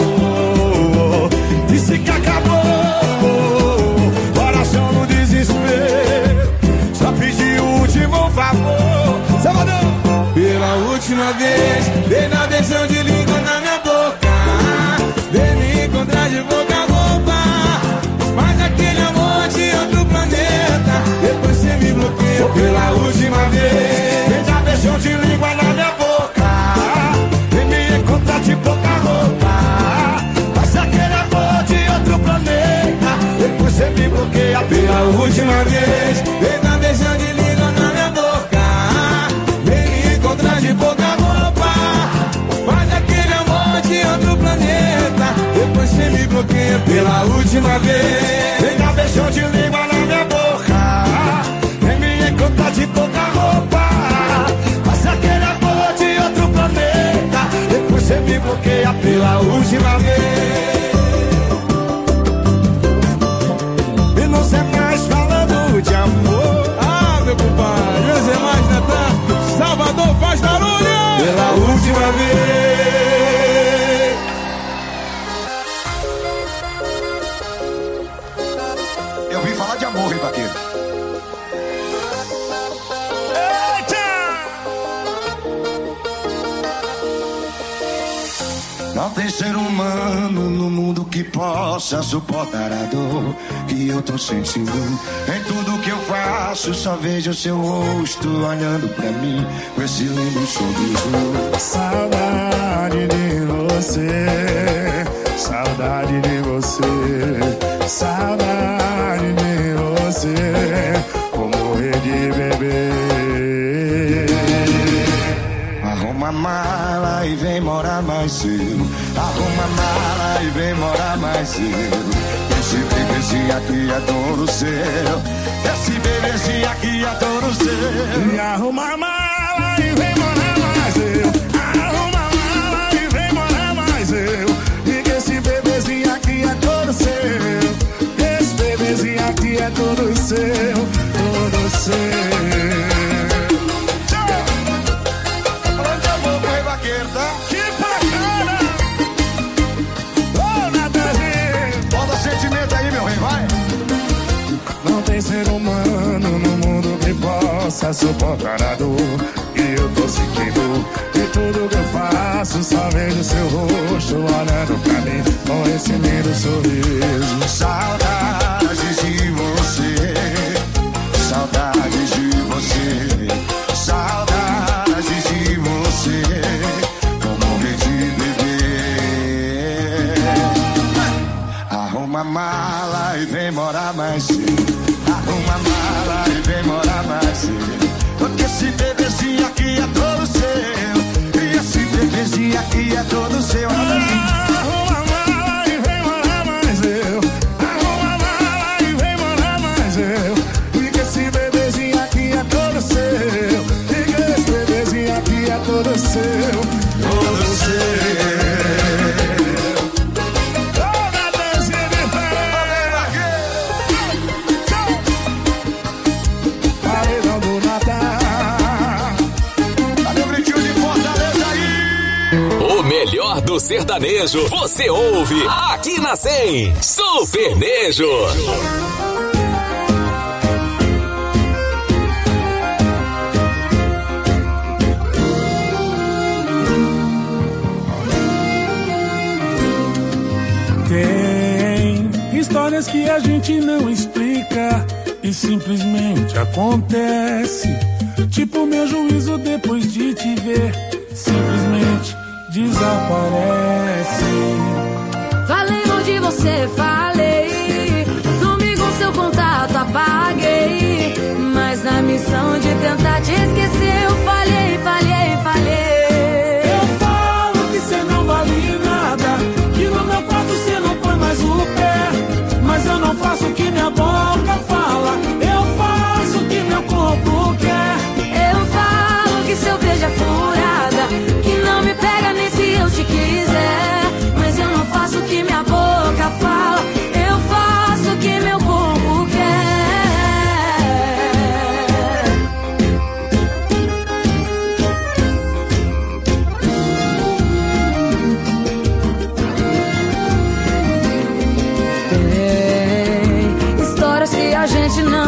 disse que acabou. Coração no desespero, só pedi o último favor. Salvador! Pela última vez, dei na versão de língua na minha boca. Vem me encontrar de boca a boca. Mas aquele amor de outro planeta. Depois você me bloqueou pela última vez. Vem na versão de língua na minha boca. Vem me encontrar de boca a boca. Mas aquele amor de outro planeta. Depois você me bloqueia pela última vez. Vem na versão de língua na minha boca. Vem me encontrar de boca a boca. Faz aquele amor de outro planeta. Depois você me bloqueia pela última vez. Vem na versão de língua na minha boca. Vem me encontrar de boca a roupa. Faz aquele amor de outro planeta. Depois você me bloqueia pela última vez. E não sei mais falando de amor. Ah, meu compadre, não sei mais, Natan. Salvador faz barulho pela última vez. Eu vim falar de amor, hein, vaqueiro? Não tem ser humano no mundo que possa suportar a dor que eu tô sentindo. Em tudo que eu faço, só vejo seu rosto olhando pra mim com esse lindo sorriso. Saudade de você, saudade de você, saudade de você, vou morrer de beber. Arruma a mala e vem morar mais cedo. Arruma a mala e vem morar mais cedo. Esse bebezinho aqui é todo seu. Esse bebezinho aqui é todo seu. E arruma a mala e vem morar mais eu. Arruma a mala e vem morar mais eu. E que esse bebezinho aqui é todo seu. Esse bebezinho aqui é todo seu. Todo seu. Que bacana! Ô, Natanzinho! Bota sentimento aí, meu rei, vai! Não tem ser humano no mundo que possa suportar a dor que eu tô sentindo. E tudo que eu faço, só vejo seu rosto olhando pra mim com esse lindo sorriso. Saudades de você, saudades de você, saudades de você. Arruma a mala e vem morar mais cedo. Arruma a mala e vem morar mais cedo. Porque esse bebezinho aqui é todo seu. E esse bebezinho aqui é todo seu. Arruma a mala e vem morar mais eu. Arruma a mala e vem morar mais eu. E que esse bebezinho aqui é todo seu. E que esse bebezinho aqui é todo seu. Todo seu. Melhor do sertanejo, você ouve aqui na cem. Supernejo. Tem histórias que a gente não explica e simplesmente acontece. Tipo meu juízo depois de te ver, simplesmente desaparece. Falei mal de você, falei. Sumi com seu contato, apaguei. Mas na missão de tentar te esquecer, eu falhei, falhei, falhei. Eu falo que cê não vale nada, que no meu quarto cê não põe mais o pé. Mas eu não faço o que minha boca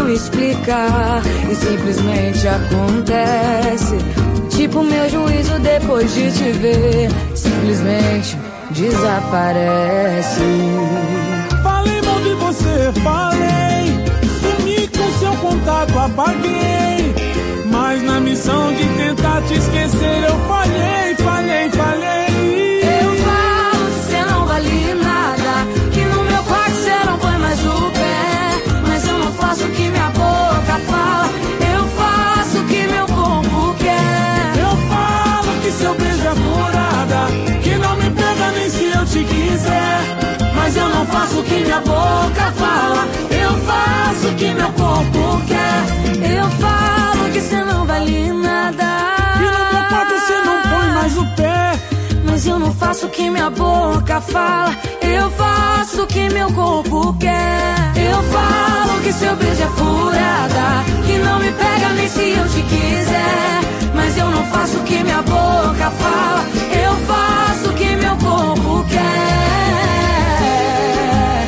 como explicar e simplesmente acontece. Tipo meu juízo depois de te ver, simplesmente desaparece. Falei mal de você, falei. Sumi com seu contato, apaguei. Mas na missão de tentar te esquecer eu falhei, falhei, falhei. Eu falo que você não vale nada, que no meu quarto você não põe mais o pé. Mas eu não faço o que minha boca fala, eu faço o que meu corpo quer. Eu falo que seu beijo é furada, que não me pega nem se eu te quiser. Mas eu não faço o que minha boca fala, eu faço o que meu corpo quer. Eu falo que você não vale nada, que no meu quarto você não põe mais o pé. Mas eu não faço o que minha boca fala, eu faço o que meu corpo quer. Eu falo que seu beijo é furada, que não me pega nem se eu te quiser. Mas eu não faço o que minha boca fala, eu faço o que meu corpo quer.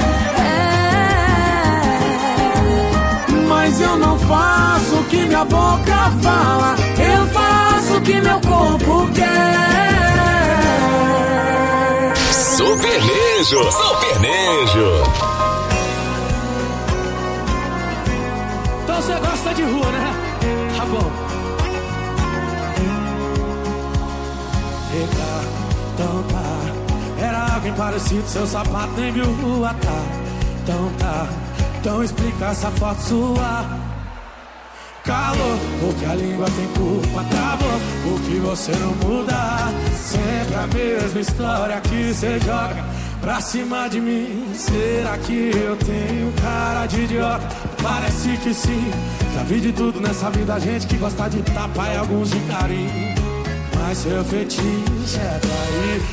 Mas eu não faço o que minha boca fala, eu faço o que meu corpo quer. Supernejo, Supernejo. Então você gosta de rua, né? Tá bom. Eita, então tá. Era alguém parecido, seu sapato nem viu rua, tá? Então tá. Então explica essa foto sua. Calor, porque a língua tem culpa, travou, porque você não muda. Sempre a mesma história que você joga pra cima de mim. Será que eu tenho cara de idiota? Parece que sim. Já vi de tudo nessa vida, gente que gosta de tapar e alguns de carinho. Mas seu fetiche é trair.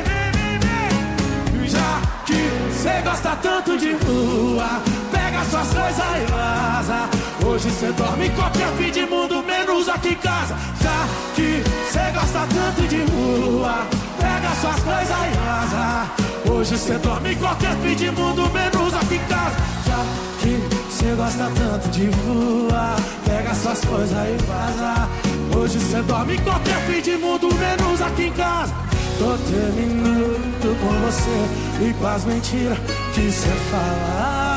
Já que você gosta tanto de rua, pega suas coisas e vaza. Hoje você dorme em qualquer fim de mundo, menos aqui em casa. Já que você gosta tanto de rua, pega suas coisas e vaza. Hoje você dorme em qualquer fim de mundo, menos aqui em casa. Já que você gosta tanto de rua, pega suas coisas e vaza. Hoje você dorme em qualquer fim de mundo, menos aqui em casa. Tô terminando com você e com as mentiras que você fala.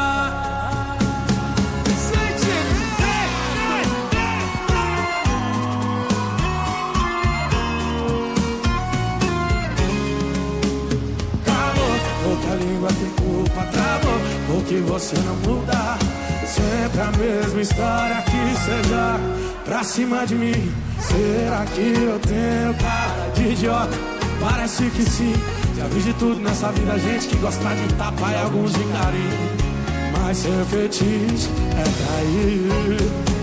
Calor, porque a língua tem culpa, travou, porque você não muda. Sempre a mesma história que você joga pra cima de mim. Será que eu tenho cara de idiota? Parece que sim. Já vi de tudo nessa vida, gente que gosta de tapar e alguns de carinho. Mas seu fetiche é trair.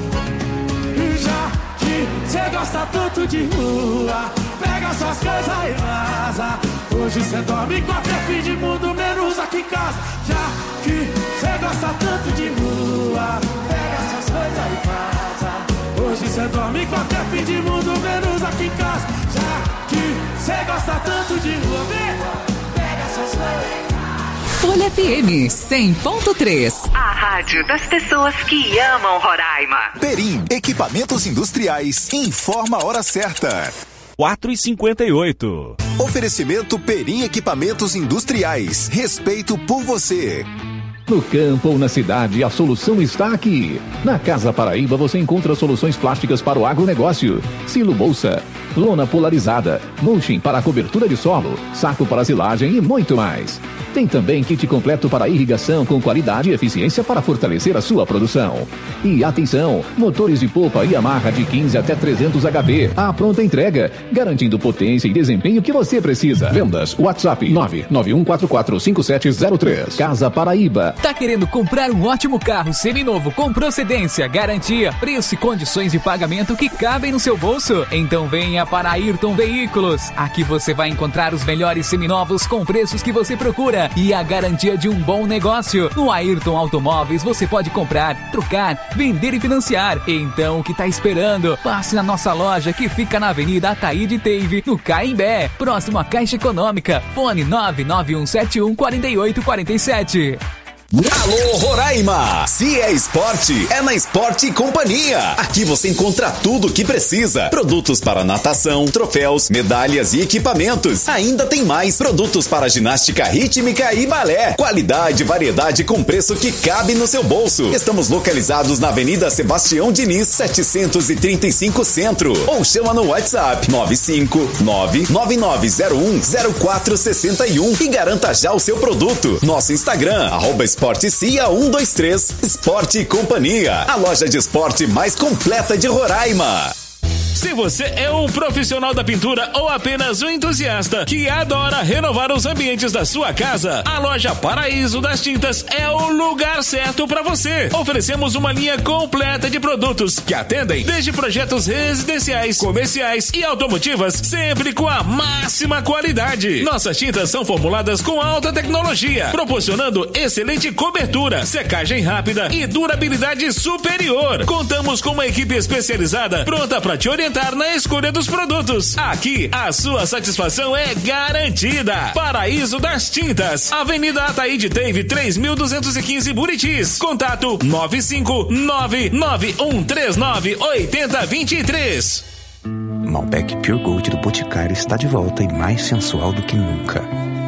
Já que você gosta tanto de rua, pega suas coisas e vaza. Hoje você dorme em qualquer fim de mundo, menos aqui em casa. Já que você gosta tanto de rua, pega suas coisas e vaza. Hoje você dorme em qualquer fim de mundo, menos aqui em casa. Já que você gosta tanto de rua, vem, pega suas coisas. Folha F M cem ponto três. A rádio das pessoas que amam Roraima. Perim, equipamentos industriais, informa a hora certa. quatro e cinquenta e oito. Oferecimento Perim Equipamentos Industriais. Respeito por você. No campo ou na cidade, a solução está aqui. Na Casa Paraíba você encontra soluções plásticas para o agronegócio. Silo bolsa, lona polarizada, mulching para a cobertura de solo, saco para silagem e muito mais. Tem também kit completo para irrigação com qualidade e eficiência para fortalecer a sua produção. E atenção, motores de polpa e amarra de quinze até trezentos H P. A pronta entrega, garantindo potência e desempenho que você precisa. Vendas, WhatsApp nove nove um quatro quatro cinco sete zero três. Casa Paraíba. Tá querendo comprar um ótimo carro seminovo com procedência, garantia, preço e condições de pagamento que cabem no seu bolso? Então venha para Ayrton Veículos. Aqui você vai encontrar os melhores seminovos com preços que você procura e a garantia de um bom negócio. No Ayrton Automóveis você pode comprar, trocar, vender e financiar. Então o que tá esperando? Passe na nossa loja que fica na Avenida Ataíde Teive, no Caimbé, próximo à Caixa Econômica. Fone nove nove um sete um quatro oito quatro sete. Alô Roraima, se é esporte, é na Esporte Companhia. Aqui você encontra tudo o que precisa. Produtos para natação, troféus, medalhas e equipamentos. Ainda tem mais produtos para ginástica rítmica e balé. Qualidade e variedade com preço que cabe no seu bolso. Estamos localizados na Avenida Sebastião Diniz, setecentos e trinta e cinco Centro. Ou chama no WhatsApp nove cinco nove nove nove zero um zero quatro seis um e garanta já o seu produto. Nosso Instagram, arroba Esporte Cia um dois três, Esporte Companhia, a loja de esporte mais completa de Roraima. Se você é um profissional da pintura ou apenas um entusiasta que adora renovar os ambientes da sua casa, a loja Paraíso das Tintas é o lugar certo para você. Oferecemos uma linha completa de produtos que atendem desde projetos residenciais, comerciais e automotivas, sempre com a máxima qualidade. Nossas tintas são formuladas com alta tecnologia, proporcionando excelente cobertura, secagem rápida e durabilidade superior. Contamos com uma equipe especializada pronta para te orientar na escolha dos produtos. Aqui, a sua satisfação é garantida. Paraíso das Tintas, Avenida Ataíde Teve, três mil duzentos e quinze, Buritis. Contato nove cinco nove nove um três nove oito zero dois três. Malbec Pure Gold do Boticário está de volta e mais sensual do que nunca.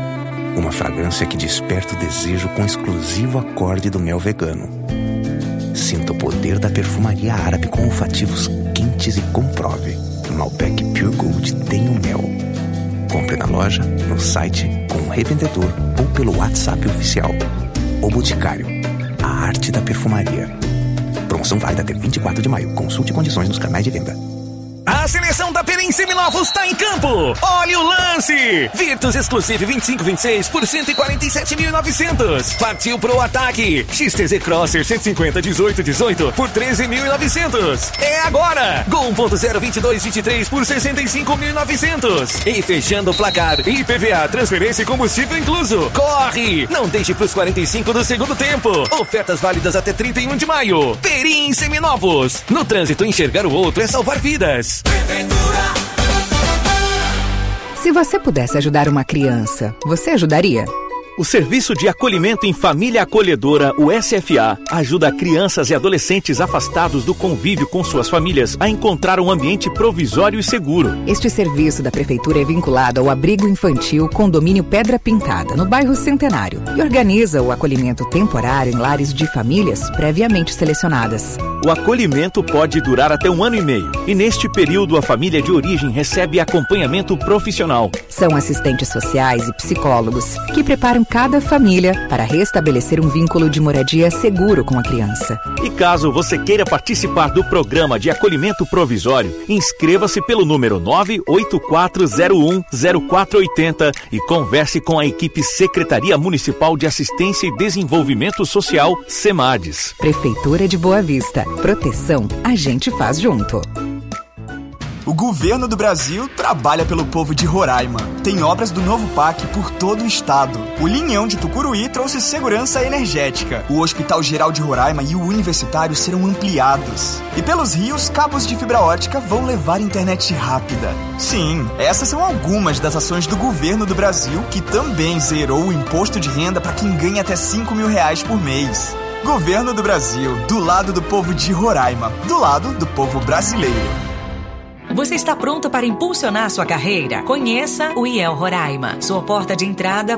Uma fragrância que desperta o desejo com o exclusivo acorde do mel vegano. Sinta o poder da perfumaria árabe com olfativos quentes e comprove. Malbec Pure Gold tem o mel. Compre na loja, no site, com o revendedor ou pelo WhatsApp oficial. O Boticário, a arte da perfumaria. Promoção válida até vinte e quatro de maio. Consulte condições nos canais de venda. A seleção da Perim Seminovos está em campo. Olha o lance. Virtus Exclusive vinte e cinco vinte e seis por cento e quarenta e sete mil e novecentos. Partiu pro ataque. X T Z Crosser cento e cinquenta dezoito dezoito por treze mil e novecentos. É agora. Gol um ponto zero vinte e dois vinte e três por sessenta e cinco mil e novecentos. E fechando o placar, I P V A, transferência e combustível incluso. Corre. Não deixe pros quarenta e cinco do segundo tempo. Ofertas válidas até trinta e um de maio. Perim Seminovos. No trânsito, enxergar o outro é salvar vidas. Se você pudesse ajudar uma criança, você ajudaria? O Serviço de Acolhimento em Família Acolhedora, o S F A, ajuda crianças e adolescentes afastados do convívio com suas famílias a encontrar um ambiente provisório e seguro. Este serviço da Prefeitura é vinculado ao Abrigo Infantil Condomínio Pedra Pintada, no bairro Centenário, e organiza o acolhimento temporário em lares de famílias previamente selecionadas. O acolhimento pode durar até um ano e meio, e neste período a família de origem recebe acompanhamento profissional. São assistentes sociais e psicólogos que preparam cada família para restabelecer um vínculo de moradia seguro com a criança. E caso você queira participar do programa de acolhimento provisório, inscreva-se pelo número nove oito quatro zero um zero quatro oito zero e converse com a equipe Secretaria Municipal de Assistência e Desenvolvimento Social, SEMADES. Prefeitura de Boa Vista. Proteção a gente faz junto. O governo do Brasil trabalha pelo povo de Roraima. Tem obras do novo P A C por todo o estado. O Linhão de Tucuruí trouxe segurança energética. O Hospital Geral de Roraima e o Universitário serão ampliados. E pelos rios, cabos de fibra ótica vão levar internet rápida. Sim, essas são algumas das ações do governo do Brasil, que também zerou o imposto de renda para quem ganha até cinco mil reais por mês. Governo do Brasil, do lado do povo de Roraima, do lado do povo brasileiro. Você está pronto para impulsionar sua carreira? Conheça o I E L Roraima, sua porta de entrada